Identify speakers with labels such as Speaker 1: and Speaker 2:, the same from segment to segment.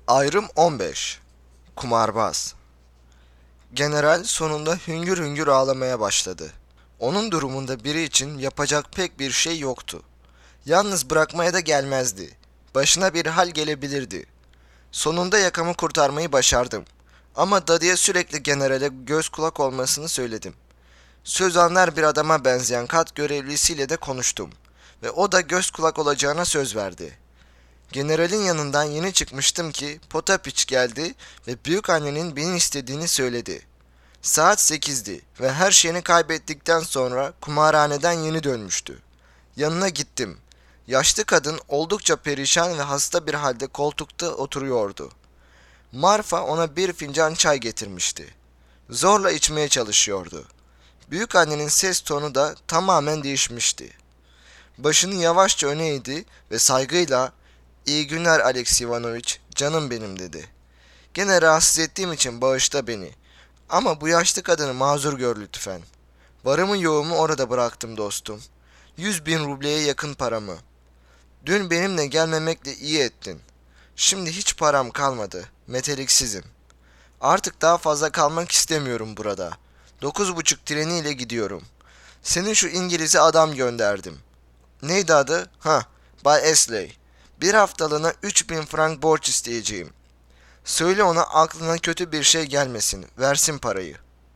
Speaker 1: Ayrım 15. Kumarbaz. General sonunda hüngür hüngür ağlamaya başladı. Onun durumunda biri için yapacak pek bir şey yoktu. Yalnız bırakmaya da gelmezdi. Başına bir hal gelebilirdi. Sonunda yakamı kurtarmayı başardım. Ama dadıya sürekli generale göz kulak olmasını söyledim. Söz anlar bir adama benzeyen kat görevlisiyle de konuştum. Ve o da göz kulak olacağına söz verdi. Generalin yanından yeni çıkmıştım ki Potapiç geldi ve büyükannenin beni istediğini söyledi. Saat 8'di ve her şeyini kaybettikten sonra kumarhaneden yeni dönmüştü. Yanına gittim. Yaşlı kadın oldukça perişan ve hasta bir halde koltukta oturuyordu. Marfa ona bir fincan çay getirmişti. Zorla içmeye çalışıyordu. Büyükannenin ses tonu da tamamen değişmişti. Başını yavaşça öne eğdi ve saygıyla "İyi günler Alex Ivanoviç, canım benim" dedi. "Gene rahatsız ettiğim için bağışla beni. Ama bu yaşlı kadını mazur gör lütfen. Varımı yoğumu orada bıraktım dostum. 100.000 rubleye yakın paramı. Dün benimle gelmemekle iyi ettin. Şimdi hiç param kalmadı. Meteliksizim. Artık daha fazla kalmak istemiyorum burada. 9.30 treniyle gidiyorum. Senin şu İngiliz'e adam gönderdim. Neydi adı? Bay Astley. Bir haftalığına 3.000 frank borç isteyeceğim. Söyle ona aklına kötü bir şey gelmesin. Versin parayı.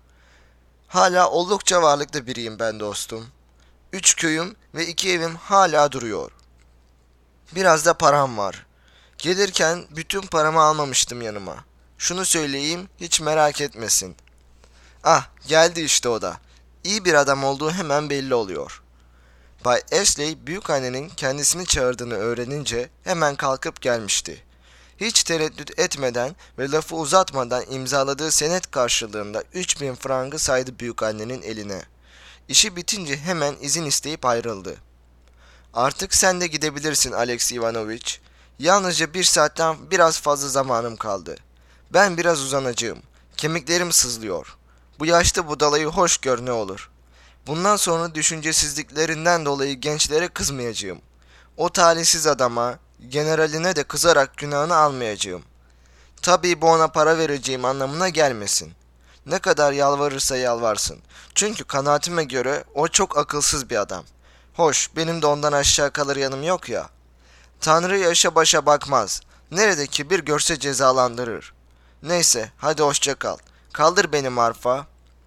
Speaker 1: Hala oldukça varlıklı biriyim ben dostum. 3 köyüm ve 2 evim hala duruyor. Biraz da param var. Gelirken bütün paramı almamıştım yanıma. Şunu söyleyeyim, hiç merak etmesin. Ah, geldi işte o da. İyi bir adam olduğu hemen belli oluyor. Bay Ashley büyükannenin kendisini çağırdığını öğrenince hemen kalkıp gelmişti. Hiç tereddüt etmeden ve lafı uzatmadan imzaladığı senet karşılığında 3.000 frangı saydı büyükannenin eline. İşi bitince hemen izin isteyip ayrıldı. "Artık sen de gidebilirsin Alex Ivanoviç. Yalnızca bir saatten biraz fazla zamanım kaldı. Ben biraz uzanacağım. Kemiklerim sızlıyor. Bu yaşta budalayı hoş gör ne olur. Bundan sonra düşüncesizliklerinden dolayı gençlere kızmayacağım. O talihsiz adama, generaline de kızarak günahını almayacağım. Tabii bu ona para vereceğim anlamına gelmesin. Ne kadar yalvarırsa yalvarsın. Çünkü kanaatime göre o çok akılsız bir adam. Hoş, benim de ondan aşağı kalır yanım yok ya. Tanrı yaşa başa bakmaz. Nerede kibir görse cezalandırır. Neyse, hadi hoşça kal. Kaldır beni Marfa."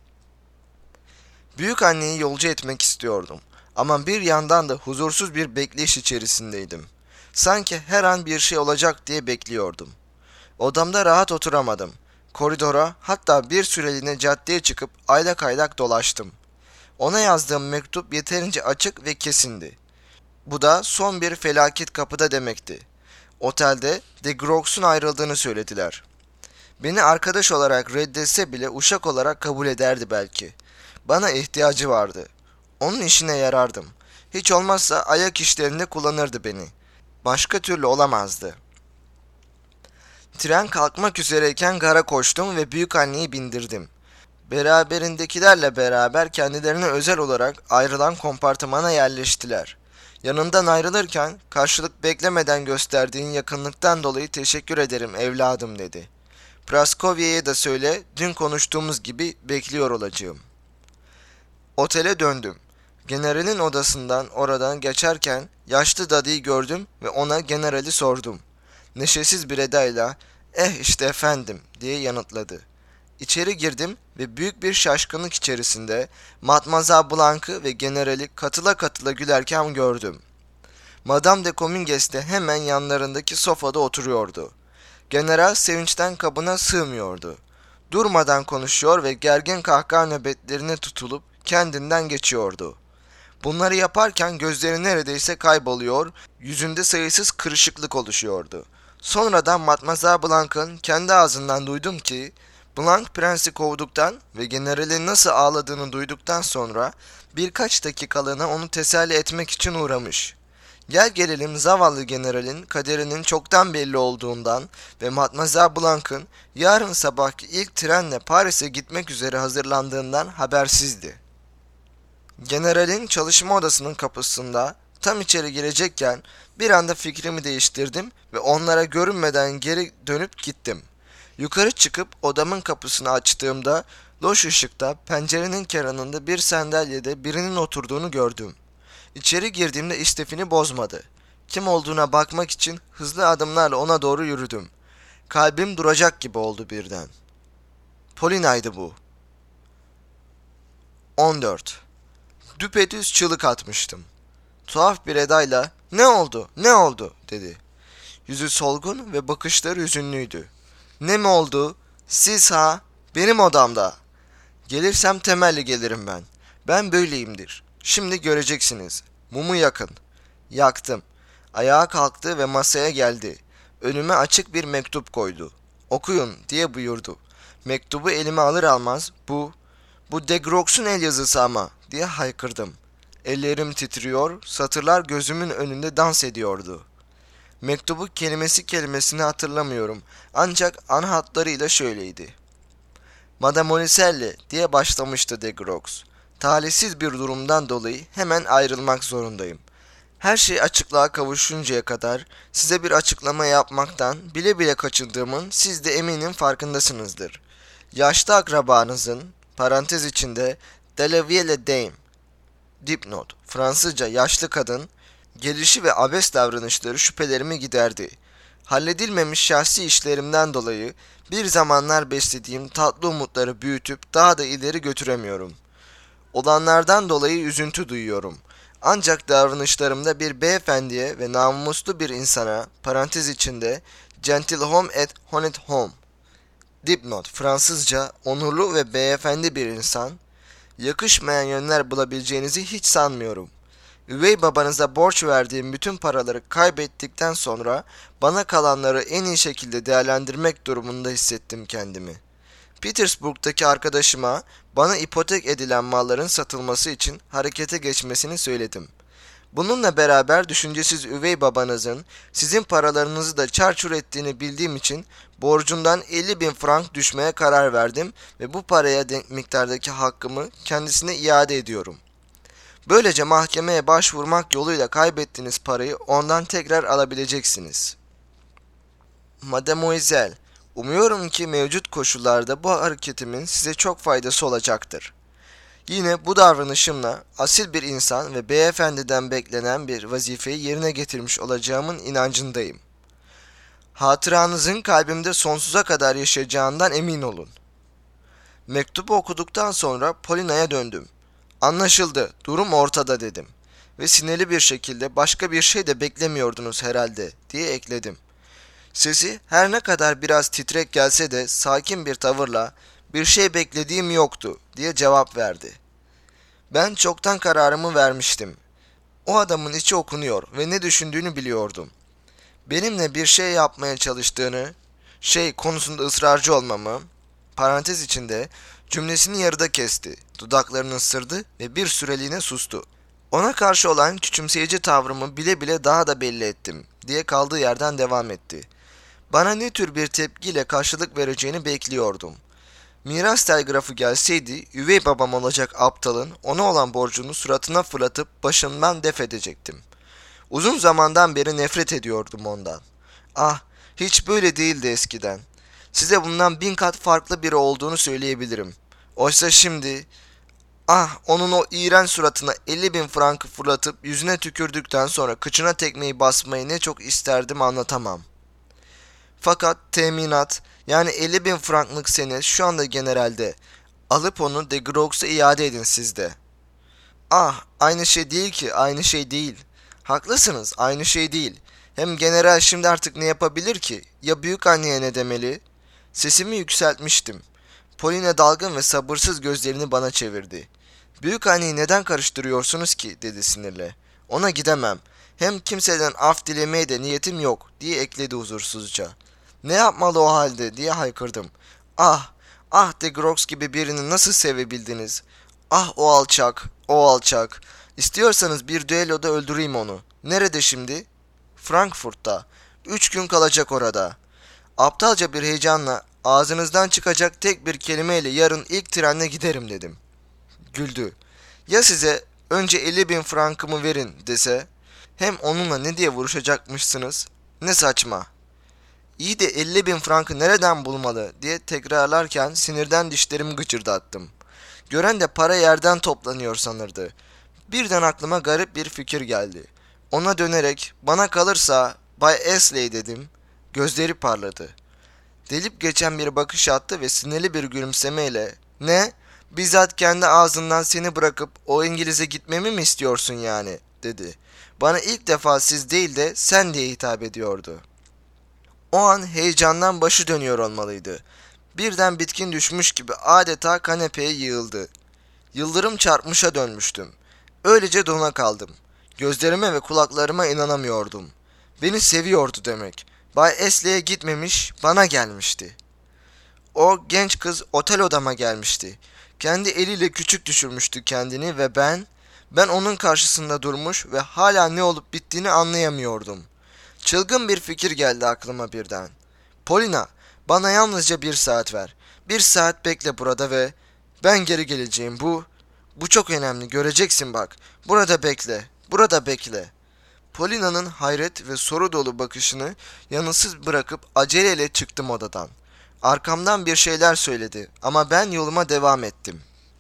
Speaker 1: Büyük anneyi yolcu etmek istiyordum. Ama bir yandan da huzursuz bir bekleyiş içerisindeydim. Sanki her an bir şey olacak diye bekliyordum. Odamda rahat oturamadım. Koridora, hatta bir süreliğine caddeye çıkıp aylak aylak dolaştım. Ona yazdığım mektup yeterince açık ve kesindi. Bu da son bir felaket kapıda demekti. Otelde de Grox'un ayrıldığını söylediler. Beni arkadaş olarak reddetse bile uşak olarak kabul ederdi belki. Bana ihtiyacı vardı. Onun işine yarardım. Hiç olmazsa ayak işlerinde kullanırdı beni. Başka türlü olamazdı. Tren kalkmak üzereyken gara koştum ve büyükanneyi bindirdim. Beraberindekilerle beraber kendilerine özel olarak ayrılan kompartımana yerleştiler. Yanından ayrılırken karşılık beklemeden gösterdiğin yakınlıktan dolayı teşekkür ederim evladım dedi. Praskovya'ya da söyle dün konuştuğumuz gibi bekliyor olacağım. Otele döndüm. Generalin odasından oradan geçerken yaşlı dadıyı gördüm ve ona generali sordum. Neşesiz bir edayla işte efendim" diye yanıtladı. İçeri girdim ve büyük bir şaşkınlık içerisinde Matmazel Blanc'ı ve generali katıla katıla gülerken gördüm. Madame de Cominges de hemen yanlarındaki sofada oturuyordu. General sevinçten kabına sığmıyordu. Durmadan konuşuyor ve gergin kahkaha nöbetlerine tutulup kendinden geçiyordu. Bunları yaparken gözleri neredeyse kayboluyor, yüzünde sayısız kırışıklık oluşuyordu. Sonradan Matmazel Blanc'ın kendi ağzından duydum ki, Blanc prensi kovduktan ve generalin nasıl ağladığını duyduktan sonra birkaç dakikalığına onu teselli etmek için uğramış. Gel gelelim zavallı generalin kaderinin çoktan belli olduğundan ve Matmazel Blanc'ın yarın sabahki ilk trenle Paris'e gitmek üzere hazırlandığından habersizdi. Generalin çalışma odasının kapısında Tam içeri girecekken bir anda fikrimi değiştirdim ve onlara görünmeden geri dönüp gittim. Yukarı çıkıp odamın kapısını açtığımda loş ışıkta pencerenin kenarında bir sandalyede birinin oturduğunu gördüm. İçeri girdiğimde istifini bozmadı. Kim olduğuna bakmak için hızlı adımlarla ona doğru yürüdüm. Kalbim duracak gibi oldu birden. Polina'ydı bu. 14. Düpedüz çığlık atmıştım. Tuhaf bir edayla "Ne oldu? Ne oldu?" dedi. Yüzü solgun ve bakışları hüzünlüydü. "Ne mi oldu? Siz ha? Benim odamda. Gelirsem temelli gelirim ben. Ben böyleyimdir. Şimdi göreceksiniz. Mumu yakın." Yaktım. Ayağa kalktı ve masaya geldi. Önüme açık bir mektup koydu. "Okuyun," diye buyurdu. Mektubu elime alır almaz "Bu de Grox'un el yazısı ama," diye haykırdım. Ellerim titriyor, satırlar gözümün önünde dans ediyordu. Mektubu kelimesi kelimesine hatırlamıyorum. Ancak ana hatlarıyla şöyleydi. "Mademoiselle," diye başlamıştı de Grox. "Talihsiz bir durumdan dolayı hemen ayrılmak zorundayım. Her şey açıklığa kavuşuncaya kadar size bir açıklama yapmaktan bile bile kaçındığımın siz de eminim farkındasınızdır. Yaşlı akrabanızın, parantez içinde de la vieille dame, dipnot, Fransızca yaşlı kadın, gelişi ve abes davranışları şüphelerimi giderdi. Halledilmemiş şahsi işlerimden dolayı bir zamanlar beslediğim tatlı umutları büyütüp daha da ileri götüremiyorum. Olanlardan dolayı üzüntü duyuyorum. Ancak davranışlarımda bir beyefendiye ve namuslu bir insana, parantez içinde, gentilhomme et honnête homme, dipnot, Fransızca, onurlu ve beyefendi bir insan, yakışmayan yönler bulabileceğinizi hiç sanmıyorum. Üvey babanıza borç verdiğim bütün paraları kaybettikten sonra bana kalanları en iyi şekilde değerlendirmek durumunda hissettim kendimi. Petersburg'daki arkadaşıma bana ipotek edilen malların satılması için harekete geçmesini söyledim. Bununla beraber düşüncesiz üvey babanızın sizin paralarınızı da çarçur ettiğini bildiğim için borcundan 50.000 frank düşmeye karar verdim ve bu paraya denk miktardaki hakkımı kendisine iade ediyorum. Böylece mahkemeye başvurmak yoluyla kaybettiğiniz parayı ondan tekrar alabileceksiniz. Mademoiselle, umuyorum ki mevcut koşullarda bu hareketimin size çok faydası olacaktır. Yine bu davranışımla asil bir insan ve beyefendiden beklenen bir vazifeyi yerine getirmiş olacağımın inancındayım. Hatıranızın kalbimde sonsuza kadar yaşayacağından emin olun. Mektubu okuduktan sonra Polina'ya döndüm. "Anlaşıldı, durum ortada," dedim. "Ve sinirli bir şekilde başka bir şey de beklemiyordunuz herhalde," diye ekledim. Sesi her ne kadar biraz titrek gelse de sakin bir tavırla "Bir şey beklediğim yoktu," diye cevap verdi. Ben çoktan kararımı vermiştim. O adamın içi okunuyor ve ne düşündüğünü biliyordum. Benimle bir şey yapmaya çalıştığını, konusunda ısrarcı olmamı, parantez içinde cümlesini yarıda kesti, dudaklarını ısırdı ve bir süreliğine sustu. Ona karşı olan küçümseyici tavrımı bile bile daha da belli ettim, diye kaldığı yerden devam etti. Bana ne tür bir tepkiyle karşılık vereceğini bekliyordum. Miras telgrafı gelseydi, üvey babam olacak aptalın ona olan borcunu suratına fırlatıp başımdan def edecektim. Uzun zamandan beri nefret ediyordum ondan. Ah, hiç böyle değildi eskiden. Size bundan 1000 kat farklı biri olduğunu söyleyebilirim. Oysa şimdi, onun o iğrenç suratına 50.000 frankı fırlatıp yüzüne tükürdükten sonra kıçına tekmeyi basmayı ne çok isterdim anlatamam. Fakat teminat, yani 50.000 franklık senet şu anda generalde. Alıp onu de Grox'a iade edin siz de. Aynı şey değil ki, aynı şey değil. Haklısınız, aynı şey değil. Hem general şimdi artık ne yapabilir ki? Ya büyük anneye ne demeli? Sesimi yükseltmiştim. Polina dalgın ve sabırsız gözlerini bana çevirdi. "Büyük anneyi neden karıştırıyorsunuz ki?" dedi sinirle. "Ona gidemem. Hem kimseden af dilemeye de niyetim yok," diye ekledi huzursuzca. "Ne yapmalı o halde?" diye haykırdım. De Grox gibi birini nasıl sevebildiniz? O alçak, o alçak. İstiyorsanız bir düelloda öldüreyim onu. Nerede şimdi?" "Frankfurt'ta. 3 gün kalacak orada." Aptalca bir heyecanla ağzınızdan çıkacak tek bir kelimeyle yarın ilk trenle giderim dedim. Güldü. "Ya size önce 50.000 frankımı verin dese?" Hem onunla ne diye vuruşacakmışsınız? Ne saçma. İyi de 50.000 frankı nereden bulmalı diye tekrarlarken sinirden dişlerimi gıcırdattım. Gören de para yerden toplanıyor sanırdı. Birden aklıma garip bir fikir geldi. Ona dönerek bana kalırsa Bay Astley dedim. Gözleri parladı. Delip geçen bir bakış attı ve sinirli bir gülümsemeyle "Ne? Bizzat kendi ağzından seni bırakıp o İngiliz'e gitmemi mi istiyorsun yani?" dedi. Bana ilk defa siz değil de sen diye hitap ediyordu. O an heyecandan başı dönüyor olmalıydı. Birden bitkin düşmüş gibi adeta kanepeye yığıldı. Yıldırım çarpmışa dönmüştüm. Öylece dona kaldım. Gözlerime ve kulaklarıma inanamıyordum. Beni seviyordu demek. Bay Astley'e gitmemiş, bana gelmişti. O genç kız otel odama gelmişti. Kendi eliyle küçük düşürmüştü kendini ve ben onun karşısında durmuş ve hala ne olup bittiğini anlayamıyordum. Çılgın bir fikir geldi aklıma birden. Polina, bana yalnızca 1 saat ver. 1 saat bekle burada ve ben geri geleceğim. Bu çok önemli. Göreceksin bak. Burada bekle. Burada bekle. Polina'nın hayret ve soru dolu bakışını yanıtsız bırakıp aceleyle çıktım odadan. Arkamdan bir şeyler söyledi ama ben yoluma devam ettim.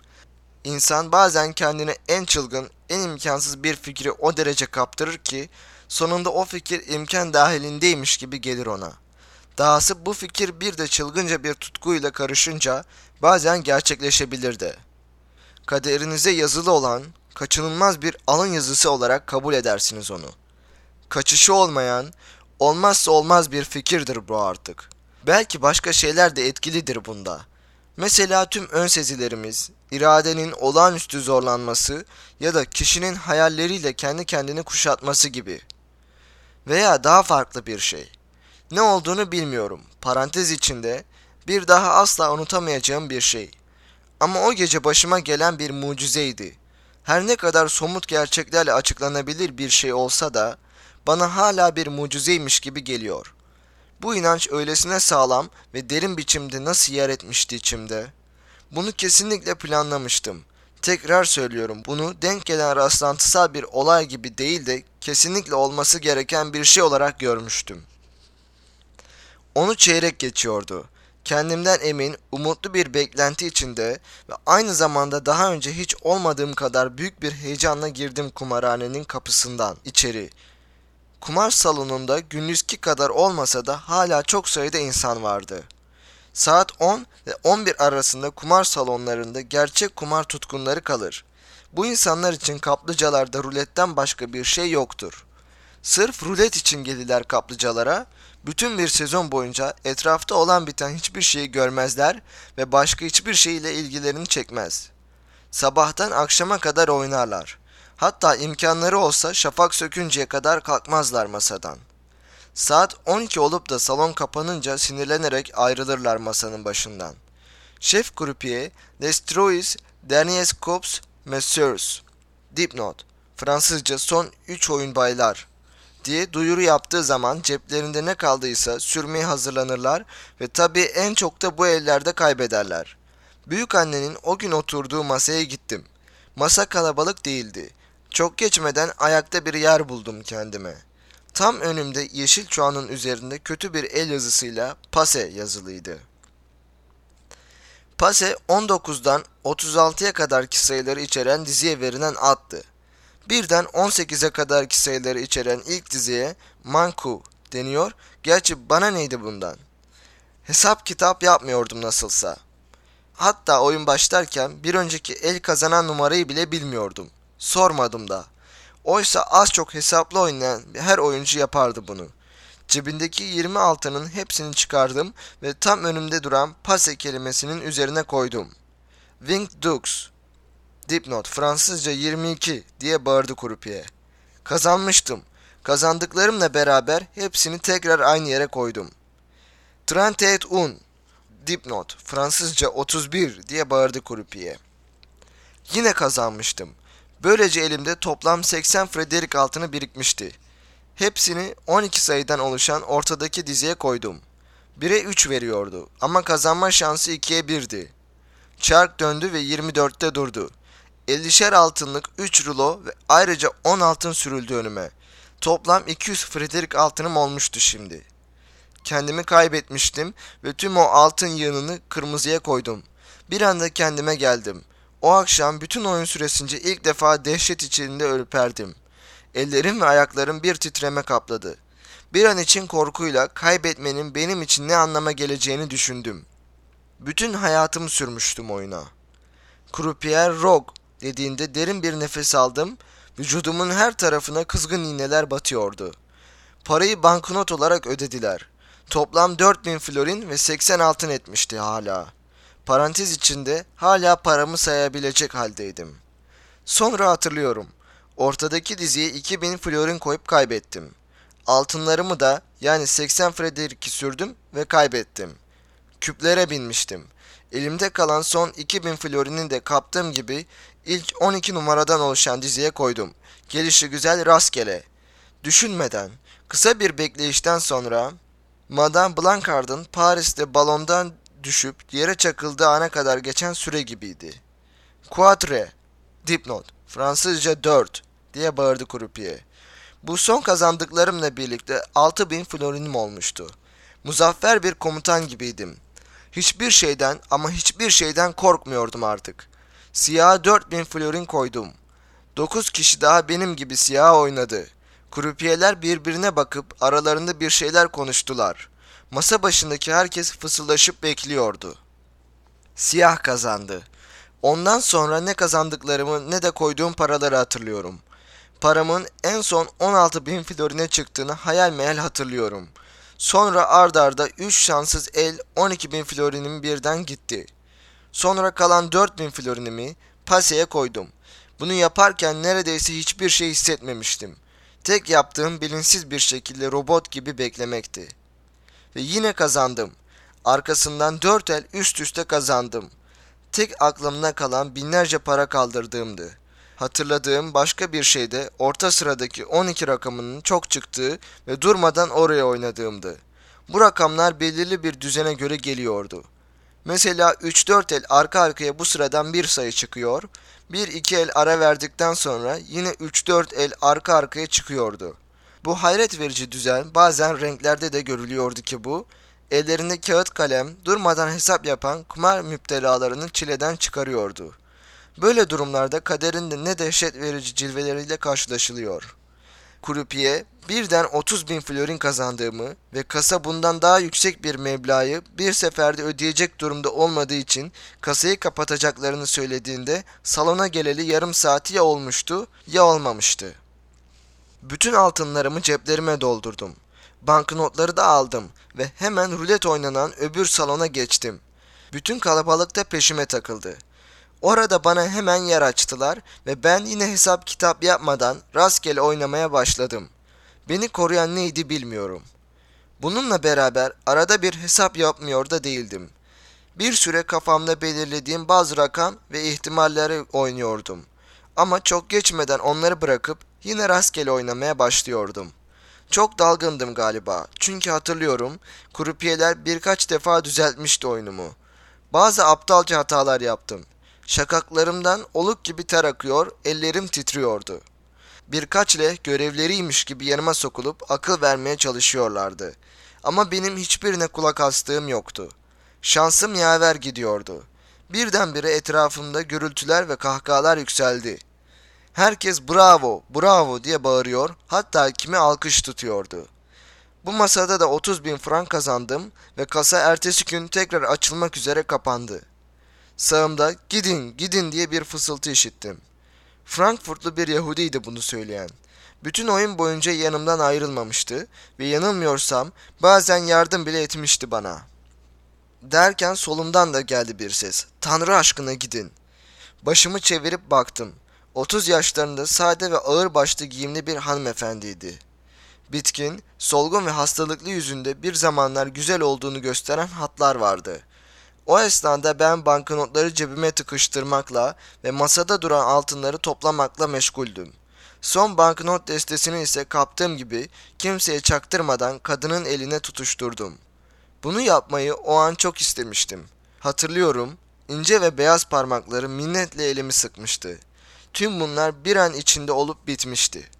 Speaker 1: İnsan bazen kendine en çılgın, en imkansız bir fikri o derece kaptırır ki sonunda o fikir imkan dahilindeymiş gibi gelir ona. Dahası bu fikir bir de çılgınca bir tutkuyla karışınca bazen gerçekleşebilir de. Kaderinize yazılı olan, kaçınılmaz bir alın yazısı olarak kabul edersiniz onu. Kaçışı olmayan, olmazsa olmaz bir fikirdir bu artık. Belki başka şeyler de etkilidir bunda. Mesela tüm ön sezilerimiz, iradenin olağanüstü zorlanması ya da kişinin hayalleriyle kendi kendini kuşatması gibi. Veya daha farklı bir şey. Ne olduğunu bilmiyorum. Parantez içinde bir daha asla unutamayacağım bir şey. Ama o gece başıma gelen bir mucizeydi. Her ne kadar somut gerçeklerle açıklanabilir bir şey olsa da bana hala bir mucizeymiş gibi geliyor. Bu inanç öylesine sağlam ve derin biçimde nasıl yer etmişti içimde. Bunu kesinlikle planlamıştım. Tekrar söylüyorum, bunu denk gelen rastlantısal bir olay gibi değil de kesinlikle olması gereken bir şey olarak görmüştüm. Onu çeyrek geçiyordu. Kendimden emin, umutlu bir beklenti içinde ve aynı zamanda daha önce hiç olmadığım kadar büyük bir heyecanla girdim kumarhanenin kapısından içeri. Kumar salonunda gündüzki kadar olmasa da hala çok sayıda insan vardı. Saat 10 ve 11 arasında kumar salonlarında gerçek kumar tutkunları kalır. Bu insanlar için kaplıcalarda ruletten başka bir şey yoktur. Sırf rulet için gelirler kaplıcalara, bütün bir sezon boyunca etrafta olan biten hiçbir şeyi görmezler ve başka hiçbir şey ile ilgilerini çekmez. Sabahtan akşama kadar oynarlar. Hatta imkanları olsa şafak sökünceye kadar kalkmazlar masadan. Saat 12 olup da salon kapanınca sinirlenerek ayrılırlar masanın başından. Şef Croupier, Les Trois Derniers Coups Messieurs. Dipnot, Fransızca son 3 oyun baylar diye duyuru yaptığı zaman ceplerinde ne kaldıysa sürmeye hazırlanırlar ve tabii en çok da bu ellerde kaybederler. Büyükannenin o gün oturduğu masaya gittim. Masa kalabalık değildi. Çok geçmeden ayakta bir yer buldum kendime. Tam önümde yeşil çuağının üzerinde kötü bir el yazısıyla Pase yazılıydı. Pase 19'dan 36'ya kadarki sayıları içeren diziye verilen addı. Birden 18'e kadarki sayıları içeren ilk diziye Manku deniyor. Gerçi bana neydi bundan? Hesap kitap yapmıyordum nasılsa. Hatta oyun başlarken bir önceki el kazanan numarayı bile bilmiyordum. Sormadım da. Oysa az çok hesaplı oynayan her oyuncu yapardı bunu. Cebindeki 20 altının hepsini çıkardım ve tam önümde duran pase kelimesinin üzerine koydum. Winged Dukes. Dipnot, Fransızca 22 diye bağırdı Croupier. Kazanmıştım. Kazandıklarımla beraber hepsini tekrar aynı yere koydum. 31 Dipnot, Fransızca 31 diye bağırdı Croupier. Yine kazanmıştım. Böylece elimde toplam 80 Frederick altını birikmişti. Hepsini 12 sayıdan oluşan ortadaki diziye koydum. 1'e 3 veriyordu ama kazanma şansı 2'ye 1'di. Çark döndü ve 24'te durdu. 50'şer altınlık 3 rulo ve ayrıca 10 altın sürüldü önüme. Toplam 200 Frederick altınım olmuştu şimdi. Kendimi kaybetmiştim ve tüm o altın yığınını kırmızıya koydum. Bir anda kendime geldim. O akşam bütün oyun süresince ilk defa dehşet içinde ürperdim. Ellerim ve ayaklarım bir titreme kapladı. Bir an için korkuyla kaybetmenin benim için ne anlama geleceğini düşündüm. Bütün hayatımı sürmüştüm oyuna. Croupier Rogue dediğinde derin bir nefes aldım. Vücudumun her tarafına kızgın iğneler batıyordu. Parayı banknot olarak ödediler. Toplam 4000 florin ve 80 altın etmişti hala. Parantez içinde hala paramı sayabilecek haldeydim. Sonra hatırlıyorum. Ortadaki diziye 2000 florin koyup kaybettim. Altınlarımı da yani 80 Frederick'i sürdüm ve kaybettim. Küplere binmiştim. Elimde kalan son 2000 florini de kaptığım gibi ilk 12 numaradan oluşan diziye koydum. Gelişi güzel rastgele. Düşünmeden, kısa bir bekleyişten sonra Madame Blancard'ın Paris'te balondan düşüp yere çakıldığı ana kadar geçen süre gibiydi. Quatre, dipnot, Fransızca 4 diye bağırdı Croupier. Bu son kazandıklarımla birlikte 6000 florinim olmuştu. Muzaffer bir komutan gibiydim. Hiçbir şeyden ama hiçbir şeyden korkmuyordum artık. Siyaha 4000 florin koydum. 9 kişi daha benim gibi siyah oynadı. Krupiyerler birbirine bakıp aralarında bir şeyler konuştular. Masa başındaki herkes fısıldaşıp bekliyordu. Siyah kazandı. Ondan sonra ne kazandıklarımı ne de koyduğum paraları hatırlıyorum. Paramın en son 16.000 florine çıktığını hayal meyal hatırlıyorum. Sonra ard arda 3 şanssız el 12.000 florinim birden gitti. Sonra kalan 4.000 florinimi paseye koydum. Bunu yaparken neredeyse hiçbir şey hissetmemiştim. Tek yaptığım bilinçsiz bir şekilde robot gibi beklemekti. Ve yine kazandım. Arkasından 4 el üst üste kazandım. Tek aklımda kalan binlerce para kaldırdığımdı. Hatırladığım başka bir şey de orta sıradaki 12 rakamının çok çıktığı ve durmadan oraya oynadığımdı. Bu rakamlar belirli bir düzene göre geliyordu. Mesela 3-4 el arka arkaya bu sıradan bir sayı çıkıyor, 1-2 el ara verdikten sonra yine 3-4 el arka arkaya çıkıyordu. Bu hayret verici düzen bazen renklerde de görülüyordu ki bu, ellerinde kağıt kalem durmadan hesap yapan kumar müptelalarını çileden çıkarıyordu. Böyle durumlarda kaderin de ne dehşet verici cilveleriyle karşılaşılıyor. Croupier birden 30.000 florin kazandığımı ve kasa bundan daha yüksek bir meblağı bir seferde ödeyecek durumda olmadığı için kasayı kapatacaklarını söylediğinde salona geleli yarım saati ya olmuştu ya olmamıştı. Bütün altınlarımı ceplerime doldurdum. Banknotları da aldım ve hemen rulet oynanan öbür salona geçtim. Bütün kalabalık da peşime takıldı. Orada bana hemen yer açtılar ve ben yine hesap kitap yapmadan rastgele oynamaya başladım. Beni koruyan neydi bilmiyorum. Bununla beraber arada bir hesap yapmıyor da değildim. Bir süre kafamda belirlediğim bazı rakam ve ihtimalleri oynuyordum. Ama çok geçmeden onları bırakıp yine rastgele oynamaya başlıyordum. Çok dalgındım galiba çünkü hatırlıyorum krupiyerler birkaç defa düzeltmişti oyunumu. Bazı aptalca hatalar yaptım. Şakaklarımdan oluk gibi ter akıyor, ellerim titriyordu. Birkaç leh görevleriymiş gibi yanıma sokulup akıl vermeye çalışıyorlardı. Ama benim hiçbirine kulak astığım yoktu. Şansım yaver gidiyordu. Birdenbire etrafımda gürültüler ve kahkahalar yükseldi. Herkes bravo, bravo diye bağırıyor, hatta kimi alkış tutuyordu. Bu masada da 30.000 frank kazandım ve kasa ertesi gün tekrar açılmak üzere kapandı. Sağımda gidin gidin diye bir fısıltı işittim. Frankfurtlu bir Yahudiydi bunu söyleyen. Bütün oyun boyunca yanımdan ayrılmamıştı ve yanılmıyorsam bazen yardım bile etmişti bana. Derken solumdan da geldi bir ses. Tanrı aşkına gidin. Başımı çevirip baktım. 30 yaşlarında sade ve ağırbaşlı giyimli bir hanımefendiydi. Bitkin, solgun ve hastalıklı yüzünde bir zamanlar güzel olduğunu gösteren hatlar vardı. O esnada ben banknotları cebime tıkıştırmakla ve masada duran altınları toplamakla meşguldüm. Son banknot destesini ise kaptığım gibi kimseye çaktırmadan kadının eline tutuşturdum. Bunu yapmayı o an çok istemiştim. Hatırlıyorum, ince ve beyaz parmakları minnetle elimi sıkmıştı. Tüm bunlar bir an içinde olup bitmişti.